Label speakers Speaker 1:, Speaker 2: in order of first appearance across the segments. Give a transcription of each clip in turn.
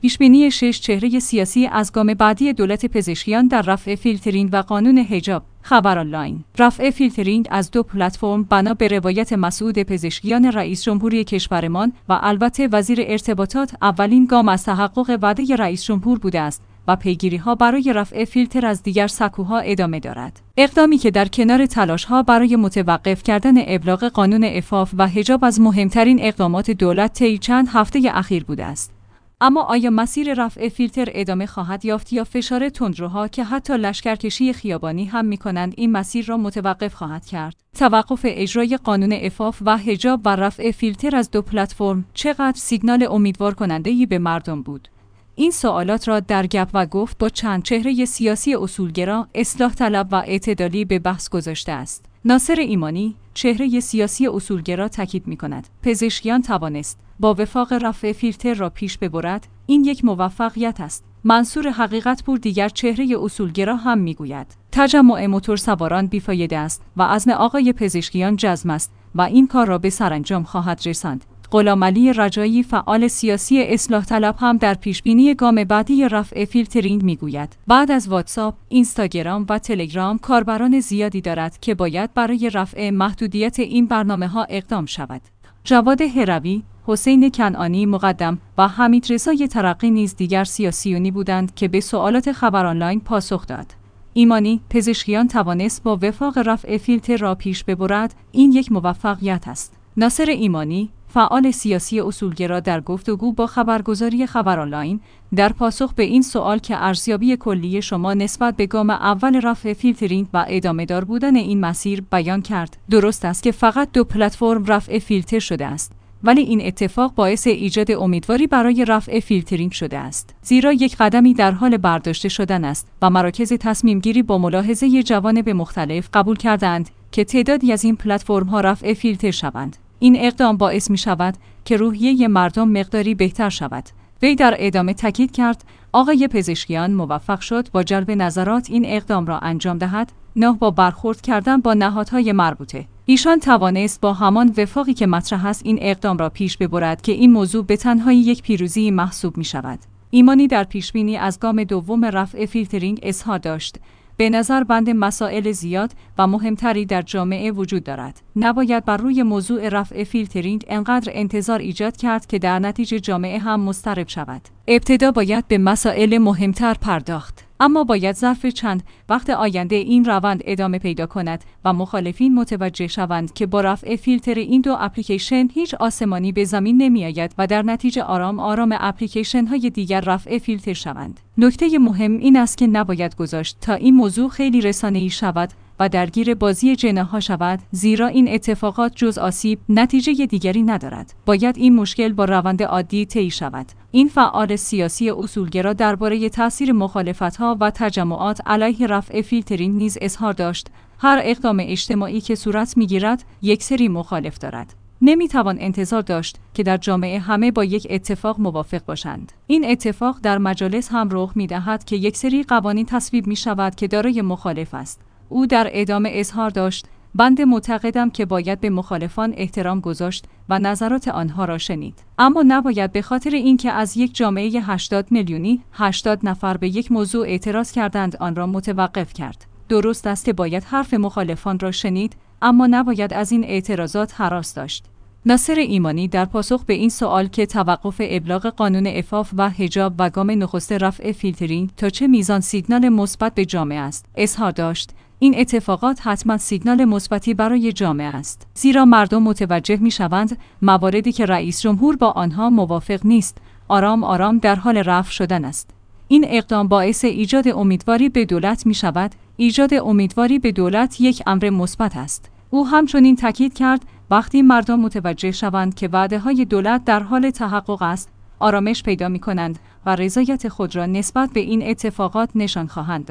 Speaker 1: پیشبینی 6 چهره سیاسی از گام بعدی دولت پزشکیان در رفع فیلترینگ و قانون حجاب. خبر آنلاین. رفع فیلترینگ از 2 پلتفرم بنا به روایت مسعود پزشکیان رئیس جمهوری کشورمان و البته وزیر ارتباطات اولین گام از تحقق وعده رئیس جمهور بوده است و پیگیری‌ها برای رفع فیلتر از دیگر سکوها ادامه دارد. اقدامی که در کنار تلاش‌ها برای متوقف کردن ابلاغ قانون عفاف و حجاب از مهمترین اقدامات دولت طی چند هفته اخیر بوده است. اما آیا مسیر رفع فیلتر ادامه خواهد یافت یا فشار تندروها که حتی لشکرکشی خیابانی هم می‌کنند این مسیر را متوقف خواهد کرد؟ توقف اجرای قانون عفاف و حجاب و رفع فیلتر از 2 پلتفرم چقدر سیگنال امیدوار کننده‌ای به مردم بود؟ این سوالات را در گپ و گفت با چند چهره سیاسی اصولگرا، اصلاح طلب و اعتدالی به بحث گذاشته است. ناصر ایمانی، چهره سیاسی اصولگرا تاکید می‌کند پزشکیان توانست با وفاق رفع فیلتر را پیش ببرد، این یک موفقیت است. منصور حقیقتپور دیگر چهره اصولگرا هم میگوید تجمع موتورسواران بیفایده است و عزم آقای پزشکیان جزم است و این کار را به سرانجام خواهد رساند. غلامعلی رجایی فعال سیاسی اصلاح طلب هم در پیشبینی گام بعدی رفع فیلترینگ میگوید بعد از واتساپ، اینستاگرام و تلگرام کاربران زیادی دارد که باید برای رفع محدودیت این برنامه‌ها اقدام شود. جواد هروی، حسین کنعانی مقدم و حمیدرضای ترقی نیز دیگر سیاسیونی بودند که به سوالات خبر آنلاین پاسخ داد. ایمانی، پزشکیان توانست با وفاق رفع فیلتر را پیش ببرد، این یک موفقیت است. ناصر ایمانی، فعال سیاسی اصولگرا در گفتگو با خبرگزاری خبر آنلاین در پاسخ به این سوال که ارزیابی کلی شما نسبت به گام اول رفع فیلترینگ و ادامه دار بودن این مسیر بیان کرد. درست است که فقط 2 پلتفرم رفع فیلتر شده است، ولی این اتفاق باعث ایجاد امیدواری برای رفع فیلترینگ شده است، زیرا یک قدمی در حال برداشته شدن است و مراکز تصمیم گیری با ملاحظه جوانب مختلف قبول کردند که تعدادی از این پلتفرم ها رفع فیلتر شوند. این اقدام باعث می شود که روحیه مردم مقداری بهتر شود. وی در ادامه تاکید کرد آقای پزشکیان موفق شد با جلب نظرات این اقدام را انجام دهد، نه با برخورد کردن با نهادهای مربوطه. ایشان توانست با همان وفاقی که مطرح است این اقدام را پیش ببرد که این موضوع به تنهایی یک پیروزی محسوب می شود. ایمانی در پیشبینی از گام دوم رفع فیلترینگ اظهار داشت به نظر بند مسائل زیاد و مهمتری در جامعه وجود دارد. نباید بر روی موضوع رفع فیلترینگ انقدر انتظار ایجاد کرد که در نتیجه جامعه هم مضطرب شود. ابتدا باید به مسائل مهمتر پرداخت، اما باید ظرف چند وقت آینده این روند ادامه پیدا کند و مخالفین متوجه شوند که با رفع فیلتر این 2 اپلیکیشن هیچ آسمانی به زمین نمی آید و در نتیجه آرام آرام اپلیکیشن های دیگر رفع فیلتر شوند. نکته مهم این است که نباید گذاشت تا این موضوع خیلی رسانه‌ای شود و درگیر بازی جناح‌ها شود، زیرا این اتفاقات جز آسیب نتیجه دیگری ندارد. باید این مشکل با روند عادی طی شود. این فعال سیاسی اصولگرا درباره تاثیر مخالفت‌ها و تجمعات علیه رفع فیلترینگ نیز اظهار داشت هر اقدام اجتماعی که صورت می‌گیرد یک سری مخالف دارد. نمی‌توان انتظار داشت که در جامعه همه با یک اتفاق موافق باشند. این اتفاق در مجالس هم رخ می‌دهد که یک سری قوانین تصویب می‌شود که دارای مخالف است. او در ادامه اظهار داشت بنده معتقدم که باید به مخالفان احترام گذاشت و نظرات آنها را شنید، اما نباید به خاطر اینکه از یک جامعه 80 میلیونی 80 نفر به یک موضوع اعتراض کردند آن را متوقف کرد. درست است که باید حرف مخالفان را شنید، اما نباید از این اعتراضات هراس داشت. ناصر ایمانی در پاسخ به این سوال که توقف ابلاغ قانون عفاف و حجاب و گام نخست رفع فیلترینگ تا چه میزان سیگنال مثبت به جامعه است، اظهار داشت این اتفاقات حتما سیگنال مثبتی برای جامعه است، زیرا مردم متوجه می‌شوند مواردی که رئیس جمهور با آنها موافق نیست آرام آرام در حال رفع شدن است. این اقدام باعث ایجاد امیدواری به دولت می‌شود. ایجاد امیدواری به دولت یک امر مثبت است. او همچنین تاکید کرد وقتی مردم متوجه شوند که وعده‌های دولت در حال تحقق است، آرامش پیدا می‌کنند و رضایت خود را نسبت به این اتفاقات نشان خواهند داد.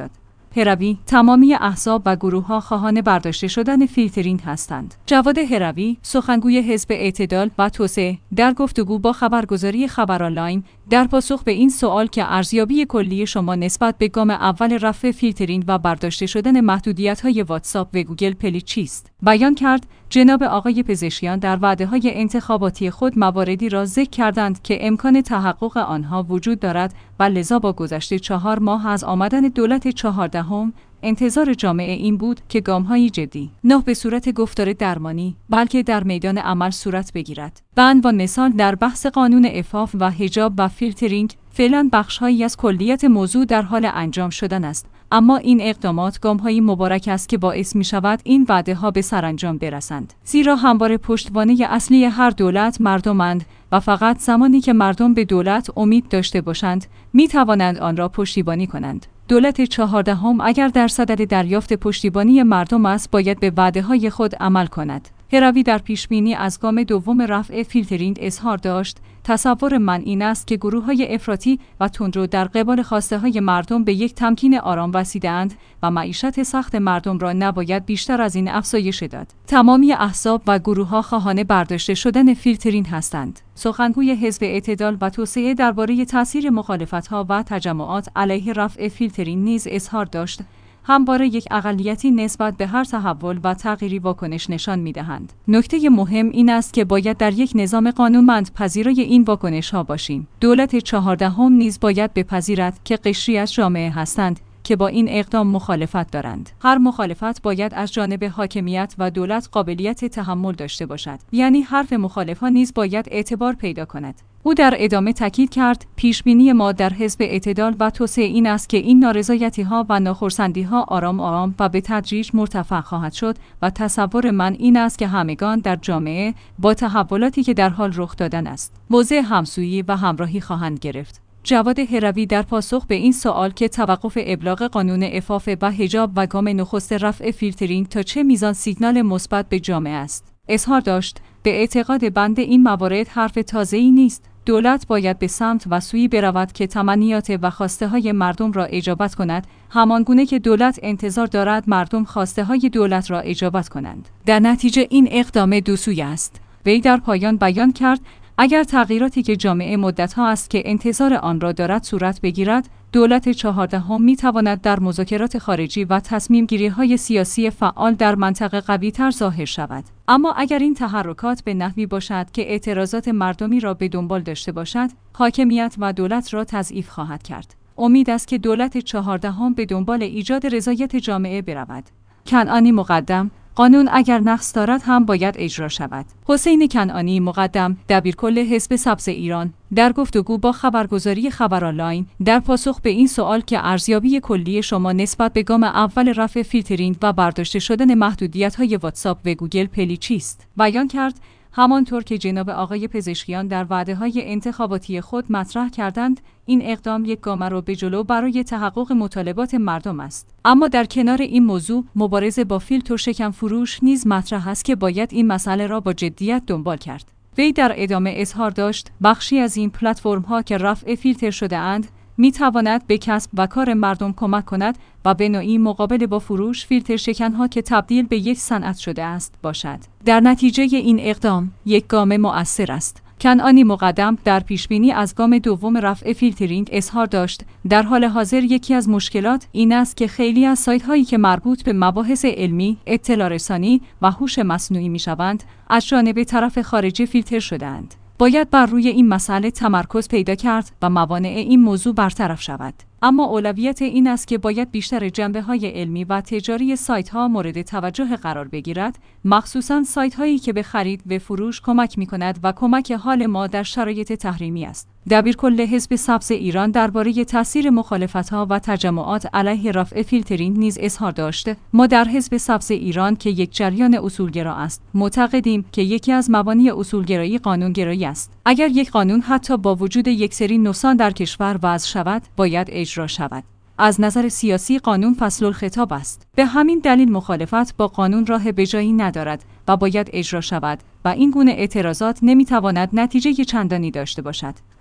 Speaker 1: هروی: تمامی احزاب و گروه‌ها خواهان برداشته شدن فیلترینگ هستند. جواد هروی، سخنگوی حزب اعتدال و توسعه، در گفتگو با خبرگزاری خبر آنلاین در پاسخ به این سوال که ارزیابی کلی شما نسبت به گام اول رفع فیلترینگ و برداشته شدن محدودیت‌های واتساپ و گوگل پلی چیست، بیان کرد جناب آقای پزشکیان در وعده‌های انتخاباتی خود مواردی را ذکر کردند که امکان تحقق آنها وجود دارد و لذا با گذشت 4 ماه از آمدن دولت 14 انتظار جامعه این بود که گام‌های جدی نه به صورت گفتار درمانی بلکه در میدان عمل صورت بگیرد. به عنوان مثال در بحث قانون عفاف و حجاب و فیلترینگ فعلا بخش‌هایی از کلیت موضوع در حال انجام شدن است، اما این اقدامات گام‌های مبارک است که باعث می‌شود این وعده‌ها به سرانجام برسند، زیرا همواره پشتوانه اصلی هر دولت مردمند و فقط زمانی که مردم به دولت امید داشته باشند می‌توانند آن را پشتیبانی کنند. دولت 14 اگر در صدد دریافت پشتیبانی مردم است باید به وعده‌های خود عمل کند. هروی در پیشبینی از گام دوم رفع فیلترینگ اظهار داشت تصور من این است که گروه‌های افراطی و تندرو در قبال خواسته‌های مردم به یک تمکین آرام رسیده‌اند و معیشت سخت مردم را نباید بیشتر از این افزایش داد. تمامی احزاب و گروه‌ها خواهان برداشته شدن فیلترینگ هستند. سخنگوی حزب اعتدال و توسعه درباره تاثیر مخالفت‌ها و تجمعات علیه رفع فیلترینگ نیز اظهار داشت همواره یک اقلیتی نسبت به هر تحول و تغییری واکنش نشان می‌دهند. نکته مهم این است که باید در یک نظام قانونمند پذیرای این واکنش‌ها باشیم. دولت 14 نیز باید بپذیرد که قشری از جامعه هستند که با این اقدام مخالفت دارند. هر مخالفت باید از جانب حاکمیت و دولت قابلیت تحمل داشته باشد. یعنی حرف مخالفان نیز باید اعتبار پیدا کند. او در ادامه تاکید کرد پیشبینی ما در حزب اعتدال و توسعه این است که این نارضایتی‌ها و ناخرسندی‌ها آرام آرام و به تدریج مرتفع خواهد شد و تصور من این است که همگان در جامعه با تحولاتی که در حال رخ دادن است موضع همسویی و همراهی خواهند گرفت. جواد هروی در پاسخ به این سوال که توقف ابلاغ قانون عفاف و حجاب و گام نخست رفع فیلترینگ تا چه میزان سیگنال مثبت به جامعه است، اظهار داشت به اعتقاد بنده این موارد حرف تازه‌ای نیست. دولت باید به سمت و سویی برود که تمنیات و خواسته‌های مردم را اجابت کند، همانگونه که دولت انتظار دارد مردم خواسته‌های دولت را اجابت کنند. در نتیجه این اقدام دوسویه است. وی در پایان بیان کرد اگر تغییراتی که جامعه مدت‌ها است که انتظار آن را دارد صورت بگیرد، دولت 14 می‌تواند در مذاکرات خارجی و تصمیم‌گیری‌های سیاسی فعال در منطقه قوی‌تر ظاهر شود. اما اگر این تحرکات به نحوی باشد که اعتراضات مردمی را به دنبال داشته باشد، حاکمیت و دولت را تضعیف خواهد کرد. امید است که دولت 14 به دنبال ایجاد رضایت جامعه برود. کنعانی مقدم: قانون اگر نقص دارد هم باید اجرا شود. حسین کنعانی مقدم، دبیرکل حزب سبز ایران، در گفتگو با خبرگزاری خبر آنلاین در پاسخ به این سوال که ارزیابی کلی شما نسبت به گام اول رفع فیلترینگ و برداشته شدن محدودیت‌های واتساپ و گوگل پلی چیست، بیان کرد همانطور که جناب آقای پزشکیان در وعده‌های انتخاباتی خود مطرح کردند، این اقدام یک گام را به جلو برای تحقق مطالبات مردم است. اما در کنار این موضوع، مبارزه با فیلتر شکم فروش نیز مطرح است که باید این مسئله را با جدیت دنبال کرد. وی در ادامه اظهار داشت بخشی از این پلتفرم‌ها که رفع فیلتر شده اند می تواند به کسب و کار مردم کمک کند و به نوعی مقابل با فروش فیلتر شکنها که تبدیل به یک صنعت شده است باشد. در نتیجه این اقدام یک گام مؤثر است. کنعانی مقدم در پیشبینی از گام دوم رفع فیلترینگ اظهار داشت در حال حاضر یکی از مشکلات این است که خیلی از سایت‌هایی که مربوط به مباحث علمی، اطلاع رسانی و هوش مصنوعی می‌شوند از جانب طرف خارجی فیلتر شده‌اند. باید بر روی این مسئله تمرکز پیدا کرد و موانع این موضوع برطرف شود. اما اولویت این است که باید بیشتر جنبه‌های علمی و تجاری سایت‌ها مورد توجه قرار بگیرد، مخصوصاً سایت‌هایی که به خرید و فروش کمک می‌کند و کمک حال ما در شرایط تحریمی است. دبیرکل حزب سبز ایران درباره تاثیر مخالفت‌ها و تجمعات علیه رفع فیلترینگ نیز اظهار داشت. ما در حزب سبز ایران که یک جریان اصولگرا است، معتقدیم که یکی از مبانی اصولگرایی قانونگرایی است. اگر یک قانون حتی با وجود یک سری نقصان در کشور وضع شود، باید اجرا شود. از نظر سیاسی قانون فصل الخطاب است. به همین دلیل مخالفت با قانون راه بجایی ندارد و باید اجرا شود و این گونه اعتراضات نمیتواند نتیجه چندانی داشته باشد.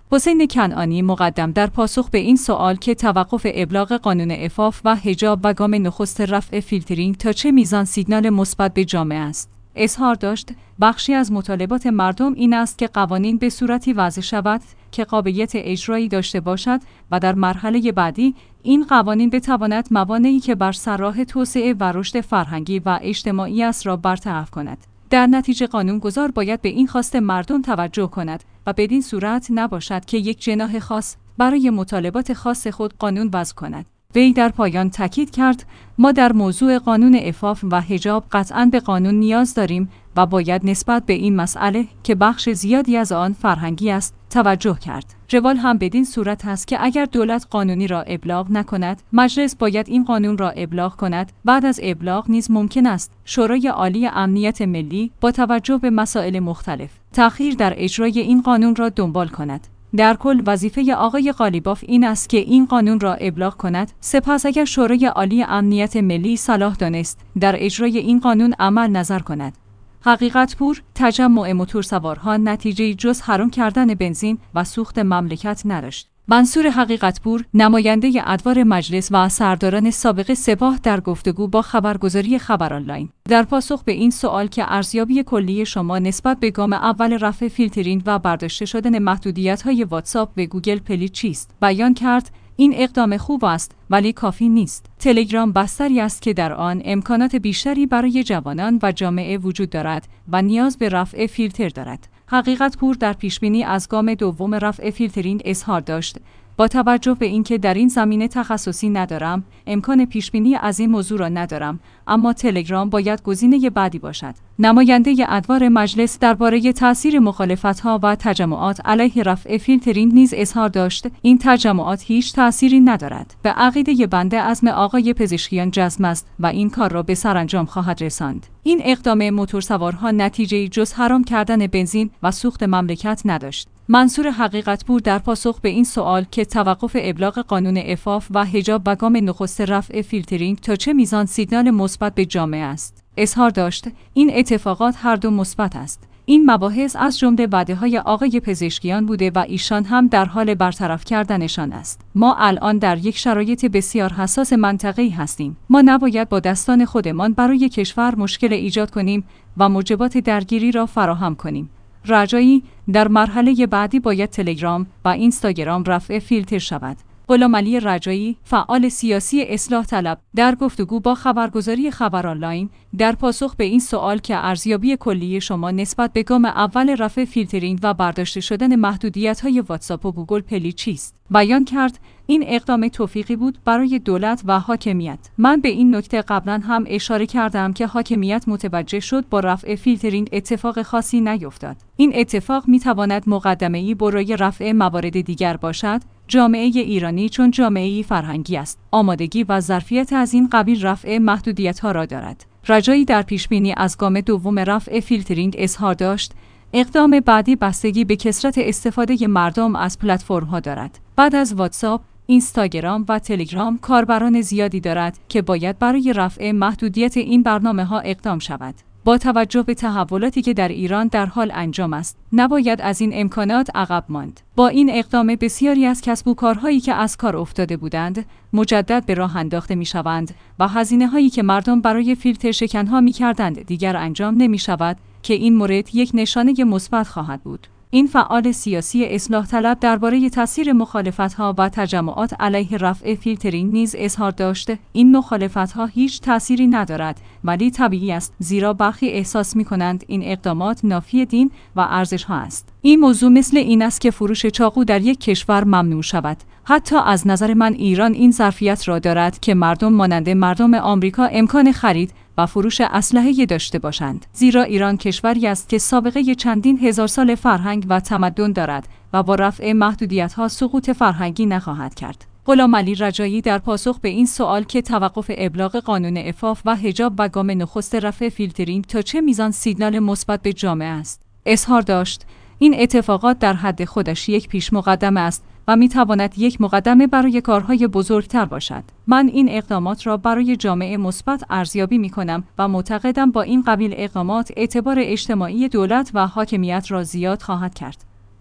Speaker 1: حسین کنعانی مقدم در پاسخ به این سوال که توقف ابلاغ قانون عفاف و حجاب و گام نخست رفع فیلترینگ تا چه میزان سیگنال مثبت به جامعه است، اظهار داشت بخشی از مطالبات مردم این است که قوانین به صورتی وضع شود که قابلیت اجرایی داشته باشد و در مرحله بعدی این قوانین بتواند موانعی که بر سر راه توسعه و رشد فرهنگی و اجتماعی است را برطرف کند. در نتیجه قانونگذار باید به این خواست مردم توجه کند و بدین صورت نباشد که یک جناح خاص برای مطالبات خاص خود قانون وضع کند. وی در پایان تاکید کرد ما در موضوع قانون عفاف و حجاب قطعاً به قانون نیاز داریم و باید نسبت به این مسئله که بخش زیادی از آن فرهنگی است توجه کرد. روال هم بدین صورت است که اگر دولت قانونی را ابلاغ نکند، مجلس باید این قانون را ابلاغ کند. بعد از ابلاغ نیز ممکن است شورای عالی امنیت ملی با توجه به مسائل مختلف تأخیر در اجرای این قانون را دنبال کند. در کل وظیفه آقای قالیباف این است که این قانون را ابلاغ کند، سپس اگر شورای عالی امنیت ملی صلاح دانست در اجرای این قانون عمل نظر کند. حقیقت‌پور تجمع موتورسوارها نتیجه جز حرام کردن بنزین و سوخت مملکت نداشت. منصور حقیقت‌پور نماینده ادوار مجلس و سرداران سابق سپاه در گفتگو با خبرگزاری خبر آنلاین در پاسخ به این سوال که ارزیابی کلی شما نسبت به گام اول رفع فیلترینگ و برداشته شدن محدودیت‌های واتساپ و گوگل پلی چیست، بیان کرد این اقدام خوب است ولی کافی نیست. تلگرام بستری است که در آن امکانات بیشتری برای جوانان و جامعه وجود دارد و نیاز به رفع فیلتر دارد. حقیقت‌پور در پیشبینی از گام دوم رفع فیلترینگ اظهار داشت با توجه به اینکه در این زمینه تخصصی ندارم، امکان پیشبینی از این موضوع را ندارم، اما تلگرام باید گزینه بعدی باشد. نماینده ادوار مجلس درباره تأثیر مخالفت‌ها و تجمعات علیه رفع فیلترینگ نیز اظهار داشت این تجمعات هیچ تأثیری ندارد. به عقیده بنده عزم آقای پزشکیان جزم است و این کار را به سرانجام خواهد رساند. این اقدام موتورسوارها نتیجه جز حرام کردن بنزین و سوخت مملکت نداشت. منصور حقیقت‌پور در پاسخ به این سوال که توقف ابلاغ قانون عفاف و حجاب و گام نخست رفع فیلترینگ تا چه میزان سیگنال مثبت به جامعه است، اظهار داشت این اتفاقات هر دو مثبت است. این مباحث از جمله وعده‌های آقای پزشکیان بوده و ایشان هم در حال برطرف کردنشان است. ما الان در یک شرایط بسیار حساس منطقه‌ای هستیم. ما نباید با دستان خودمان برای کشور مشکل ایجاد کنیم و موجبات درگیری را فراهم کنیم. رجایی در مرحله بعدی باید تلگرام و اینستاگرام رفع فیلتر شود. غلامعلی رجایی، فعال سیاسی اصلاح طلب، در گفتگو با خبرگزاری خبر آنلاین در پاسخ به این سوال که ارزیابی کلی شما نسبت به گام اول رفع فیلترینگ و برداشته شدن محدودیت‌های واتساپ و گوگل پلی چیست، بیان کرد این اقدام توفیقی بود برای دولت و حاکمیت. من به این نکته قبلا هم اشاره کردم که حاکمیت متوجه شد با رفع فیلترینگ اتفاق خاصی نیفتاد. این اتفاق می‌تواند مقدمه‌ای برای رفع موارد دیگر باشد. جامعه ایرانی چون جامعه‌ای فرهنگی است، آمادگی و ظرفیت از این قبیل رفع محدودیت‌ها را دارد. رجایی در پیشبینی از گام دوم رفع فیلترینگ اظهار داشت اقدام بعدی بستگی به کثرت استفاده مردم از پلتفرم‌ها دارد. بعد از واتساپ، اینستاگرام و تلگرام کاربران زیادی دارد که باید برای رفع محدودیت این برنامه‌ها اقدام شود. با توجه به تحولاتی که در ایران در حال انجام است، نباید از این امکانات عقب ماند. با این اقدام بسیاری از کسب و کارهایی که از کار افتاده بودند، مجدد به راه انداخته می‌شوند و هزینه‌هایی که مردم برای فیلتر شکن‌ها می‌کردند دیگر انجام نمی‌شود که این مورد یک نشانه مثبت خواهد بود. این فعال سیاسی اصلاح طلب درباره تاثیر مخالفت‌ها و تجمعات علیه رفع فیلترینگ نیز اظهار داشته این مخالفت‌ها هیچ تأثیری ندارد ولی طبیعی است زیرا برخی احساس می‌کنند این اقدامات نافی دین و ارزش‌ها است. این موضوع مثل این است که فروش چاقو در یک کشور ممنوع شود. حتی از نظر من ایران این ظرفیت را دارد که مردم مانند مردم آمریکا امکان خرید و فروش اسلحه داشته باشند. زیرا ایران کشوری است که سابقه چندین هزار سال فرهنگ و تمدن دارد و با رفع محدودیت‌ها سقوط فرهنگی نخواهد کرد. غلامعلی رجایی در پاسخ به این سوال که توقف ابلاغ قانون عفاف و حجاب و گام نخست رفع فیلترینگ تا چه میزان سیگنال مثبت به جامعه است، اظهار داشت این اتفاقات در حد خودش یک پیش مقدمه است و میتواند یک مقدمه برای کارهای بزرگتر باشد. من این اقدامات را برای جامعه مثبت ارزیابی میکنم و معتقدم با این قبیل اقدامات اعتبار اجتماعی دولت و حاکمیت را زیاد خواهد کرد.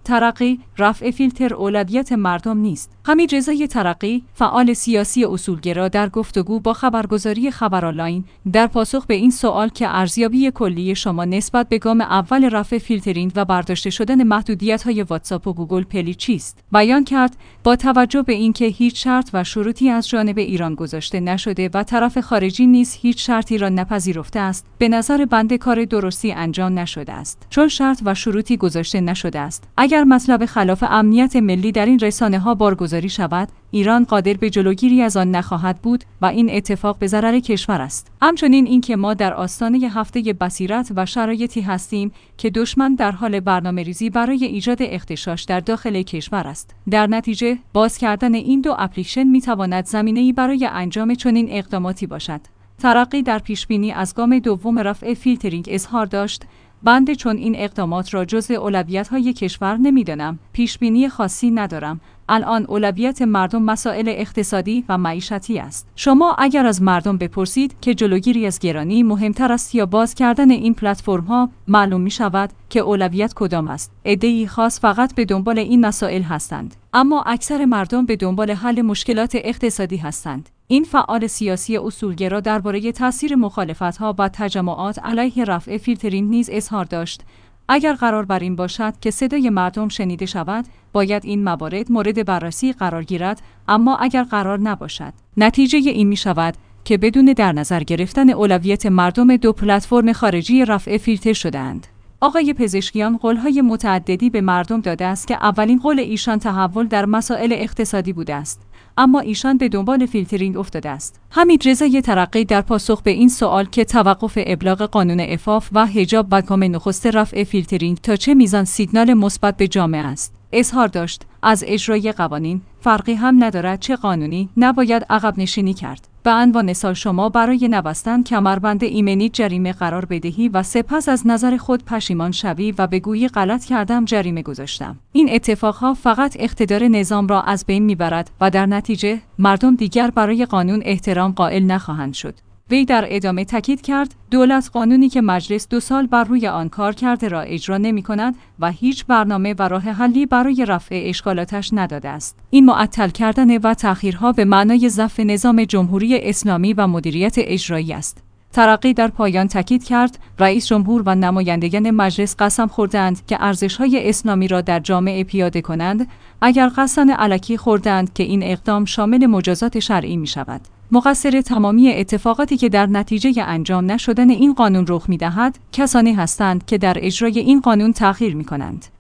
Speaker 1: ترقی رفع فیلتر اولویت مردم نیست. حمید رضای ترقی، فعال سیاسی اصولگرا، در گفتگو با خبرگزاری خبرآنلاین در پاسخ به این سوال که ارزیابی کلی شما نسبت به گام اول رفع فیلترینگ و برداشته شدن محدودیت‌های واتساپ و گوگل پلی چیست، بیان کرد با توجه به اینکه هیچ شرط و شروطی از جانب ایران گذاشته نشده و طرف خارجی نیز هیچ شرطی را نپذیرفته است، به نظر بنده کار درستی انجام نشده است. چون شرط و شروطی گذاشته نشده است، اگر مطلب خلاف امنیت ملی در این رسانه‌ها بارگذاری شود، ایران قادر به جلوگیری از آن نخواهد بود و این اتفاق به ضرر کشور است. همچنین اینکه ما در آستانه هفته بصیرت و شرایطی هستیم که دشمن در حال برنامه‌ریزی برای ایجاد اغتشاش در داخل کشور است. در نتیجه باز کردن این دو اپلیکیشن می‌تواند زمینه‌ای برای انجام چنین اقداماتی باشد. ترقی در پیشبینی از گام دوم رفع فیلترینگ اظهار داشت: بنده چون این اقدامات را جزء اولویت‌های کشور نمی‌دانم، پیشبینی خاصی ندارم. الان اولویت مردم مسائل اقتصادی و معیشتی است. شما اگر از مردم بپرسید که جلوگیری از گرانی مهمتر است یا باز کردن این پلتفرم‌ها، معلوم می‌شود که اولویت کدام است. عده‌ای خاص فقط به دنبال این مسائل هستند، اما اکثر مردم به دنبال حل مشکلات اقتصادی هستند. این فعال سیاسی اصولگرا درباره تاثیر مخالفت‌ها و تجمعات علیه رفع فیلترینگ نیز اظهار داشت: اگر قرار بر این باشد که صدای مردم شنیده شود، باید این موارد مورد بررسی قرار گیرد، اما اگر قرار نباشد، نتیجه این می شود که بدون در نظر گرفتن اولویت مردم دو پلتفرم خارجی رفع فیلتر شده‌اند. آقای پزشکیان قول‌های متعددی به مردم داده است که اولین قول ایشان تحول در مسائل اقتصادی بوده است، اما ایشان به دنبال فیلترینگ افتاده است. حمید رضای ترقی در پاسخ به این سوال که توقف ابلاغ قانون عفاف و حجاب و گام نخست رفع فیلترینگ تا چه میزان سیگنال مثبت به جامعه است، اظهار داشت: از اجرای قوانین فرقی هم ندارد چه قانونی، نباید عقب نشینی کرد. به عنوان مثال شما برای نبستن کمربند ایمنی جریمه قرار بدهی و سپس از نظر خود پشیمان شوی و بگویی غلط کردم، جریمه گذاشتم. این اتفاقها فقط اقتدار نظام را از بین میبرد و در نتیجه مردم دیگر برای قانون احترام قائل نخواهند شد. وی در ادامه تاکید کرد: دولت قانونی که مجلس 2 سال بر روی آن کار کرده را اجرا نمی کند و هیچ برنامه و راه حلی برای رفع اشکالاتش نداده است. این معطل کردن و تأخیرها به معنای ضعف نظام جمهوری اسلامی و مدیریت اجرایی است. ترقی در پایان تاکید کرد: رئیس جمهور و نمایندگان مجلس قسم خوردند که ارزش‌های اسلامی را در جامعه پیاده کنند. اگر قسم الکی خوردند که این اقدام شامل مجازات شرعی می شود. مقصر تمامی اتفاقاتی که در نتیجه انجام نشدن این قانون رخ می‌دهد، کسانی هستند که در اجرای این قانون تأخیر می‌کنند.